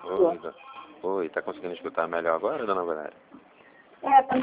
Oi, oi, tá conseguindo escutar melhor agora, dona Valéria? Tá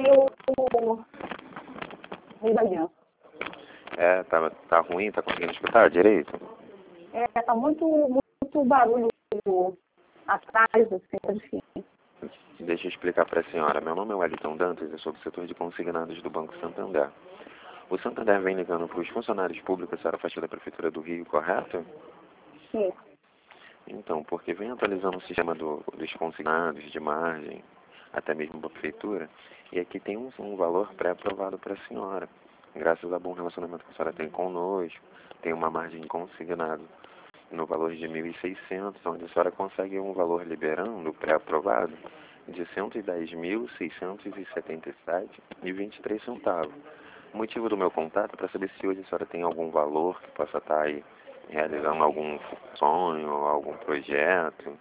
meio barulhento. Tá ruim, tá conseguindo escutar direito? Tá muito barulho atrás, assim, tá difícil. Deixa eu explicar para a senhora. Meu nome é Wellington Dantas, eu sou do setor de consignados do Banco Santander. O Santander vem ligando para os funcionários públicos, a senhora faz da Prefeitura do Rio, correto? Sim. Então, porque vem atualizando o sistema dos consignados de margem, até mesmo para a Prefeitura, e aqui tem um valor pré-aprovado para a senhora. Graças ao bom relacionamento que a senhora tem conosco, tem uma margem de consignado no valor de 1.600, onde a senhora consegue um valor liberando pré-aprovado de R$ 110.677,23. O motivo do meu contato é para saber se hoje a senhora tem algum valor que possa estar aí realizando algum sonho, algum projeto.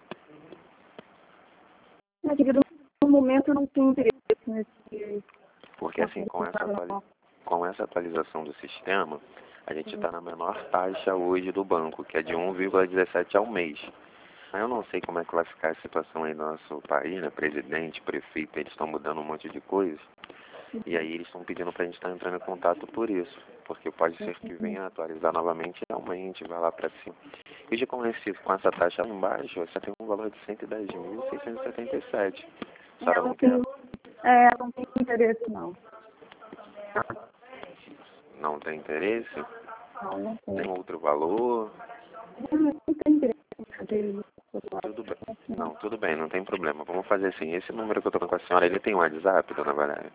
Na vida no momento eu não tenho interesse nesse... Porque assim, com essa atualização do sistema, a gente está na menor taxa hoje do banco, que é de 1,17 ao mês. Eu não sei como é que vai ficar a situação aí no nosso país, né? Presidente, prefeito, eles estão mudando um monte de coisa. E aí eles estão pedindo para a gente estar entrando em contato por isso. Porque pode ser que venha atualizar novamente e aumente, vai lá para cima. E de conhecido com essa taxa lá embaixo, você tem um valor de 110.677. A senhora não quer? Não tenho interesse, não. Não tem interesse? Não Tem tenho. outro valor? Não tenho interesse em fazer isso. Tudo bem. Não, tudo bem, não tem problema. Vamos fazer assim. Esse número que eu tô com a senhora, ele tem um WhatsApp, dona Valéria?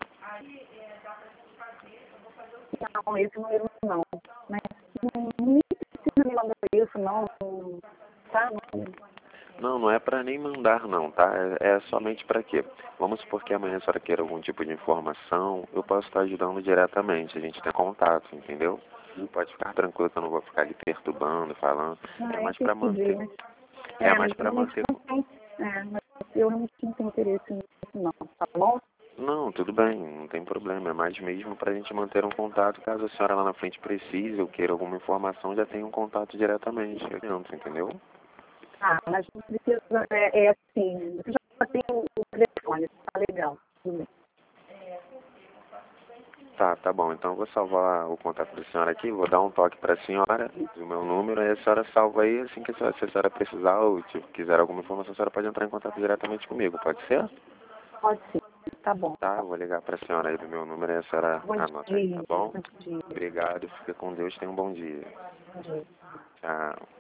Não, esse número não. Mas nem precisa me mandar isso, não. Tá? Não, não é para nem mandar não, tá? É somente para quê? Vamos supor que amanhã a senhora queira algum tipo de informação, eu posso estar ajudando diretamente, a gente tem contato, entendeu? Pode ficar tranquilo que eu não vou ficar lhe perturbando, falando. É mais para manter. É mais para manter. Mas eu realmente não tenho interesse nisso, não. Tá bom? Não, tudo bem, não tem problema. É mais mesmo para a gente manter um contato. Caso a senhora lá na frente precise ou queira alguma informação, já tem um contato diretamente. Entendeu? Mas não precisa, assim, você já tem o telefone, tá legal. Tudo bem. Tá bom. Então eu vou salvar o contato da senhora aqui, vou dar um toque para a senhora, o meu número, aí a senhora salva aí, assim que se a senhora precisar ou quiser alguma informação, a senhora pode entrar em contato diretamente comigo, pode ser? Pode sim, tá bom. Tá, eu vou ligar para a senhora aí do meu número e a senhora anota aí, tá bom? Bom dia. Obrigado, fica com Deus, tenha um bom dia. Bom dia. Tchau.